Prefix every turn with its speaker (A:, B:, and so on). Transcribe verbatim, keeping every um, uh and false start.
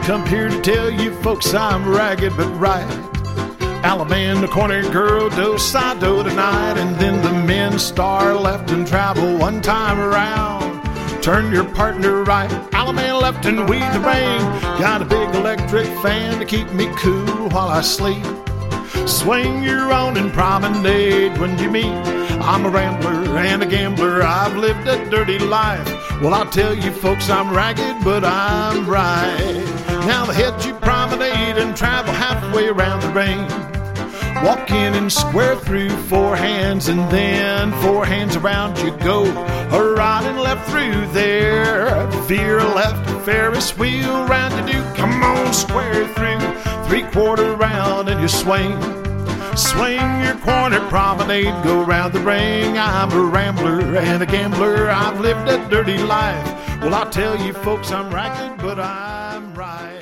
A: come here to tell you folks I'm ragged but right. Alabama, the corner girl, do side do tonight, and then the men star left and travel one time around. Turn your partner right, Alabama left and weed the rain. Got a big electric fan to keep me cool while I sleep. Swing your own and promenade when you meet. I'm a rambler and a gambler, I've lived a dirty life. Well, I'll tell you folks I'm ragged, but I'm right. Now the head you promenade and travel halfway around the ring. Walk in and square through four hands, and then four hands around you go. A right and left through there. Veer left, Ferris wheel round you do. Come on, square through. Three quarter round and you swing. Swing your corner promenade, go round the ring. I'm a rambler and a gambler, I've lived a dirty life. Well, I'll tell you folks I'm ragged, but I'm right.